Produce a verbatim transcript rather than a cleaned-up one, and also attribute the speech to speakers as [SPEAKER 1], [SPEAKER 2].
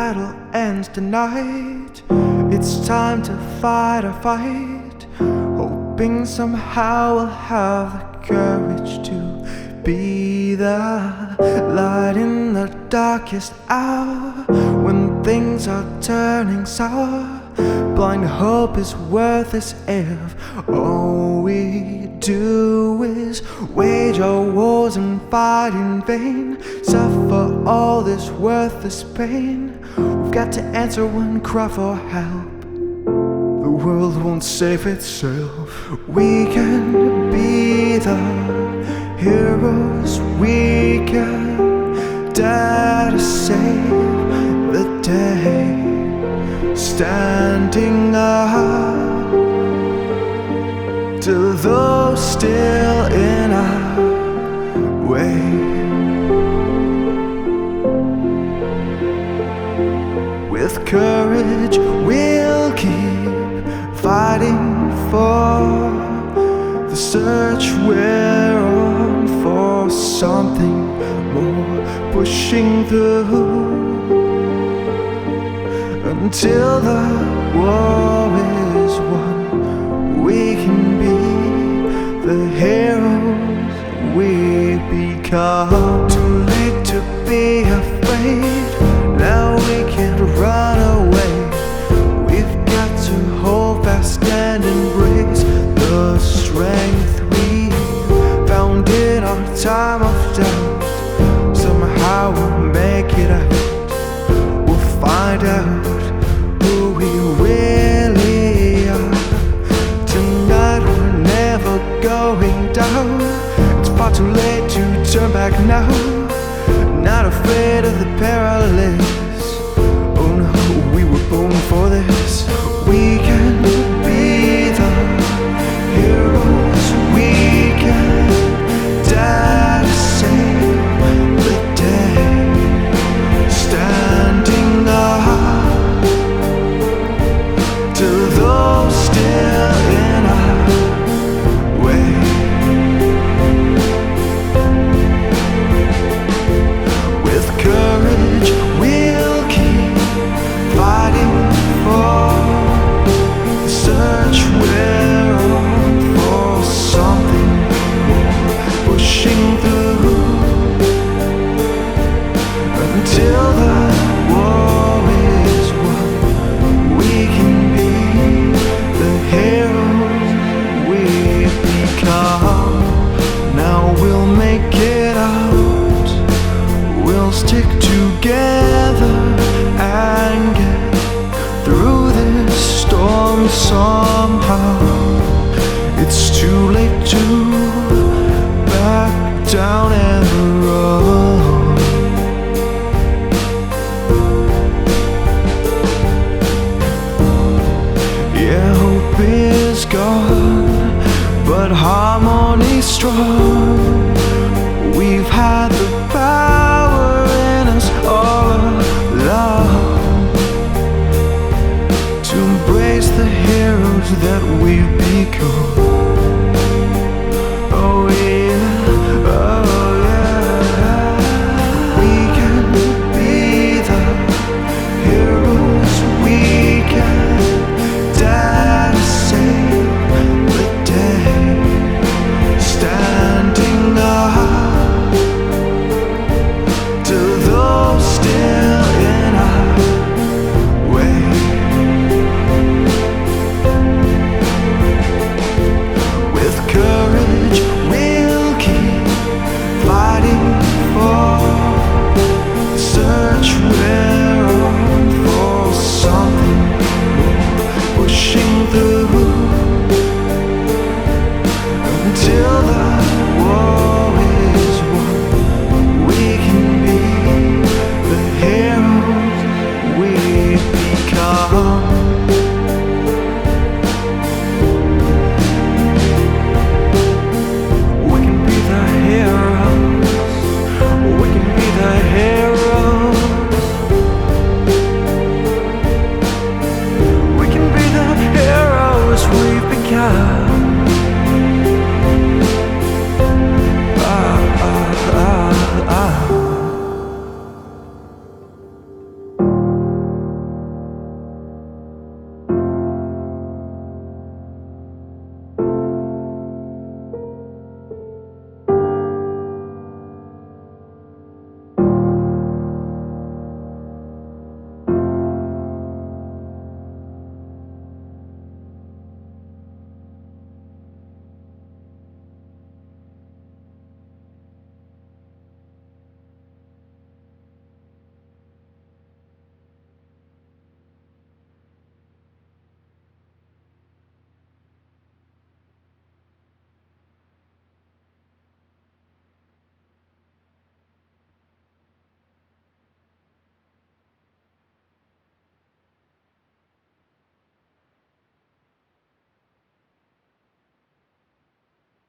[SPEAKER 1] battle ends tonight. It's time to fight a fight, hoping somehow we'll have the courage to be the light in the darkest hour, when things are turning sour. Blind hope is worthless if all we do is wage our wars and fight in vain, suffer all this worthless pain. We've got to answer one cry for help. The world won't save itself. We can be the heroes, we can dare to save the day, standing up to those still in our way. With courage we'll keep fighting for the search we're on, for something more, pushing through until the war is won. We can be the heroes we become. Too late to be afraid, now we can't run away. We've got to hold fast and embrace the strength we found in our time of doubt. Somehow we'll make it out, we'll find out who we really are. Tonight we're never going down. It's far too late to turn back now. Not afraid of the perilous. Oh no, we were born for this. We can be the heroes, we can dare to save the day, standing up to those still in our way. With courage we'll keep fighting for the search we're on, for something more, pushing through until the war is won. We can be the heroes we become. Now we'll make it out, we'll stick together and get through this storm somehow. It's too late to back down and run. Yeah, hope is gone, but harmony's strong. We've had the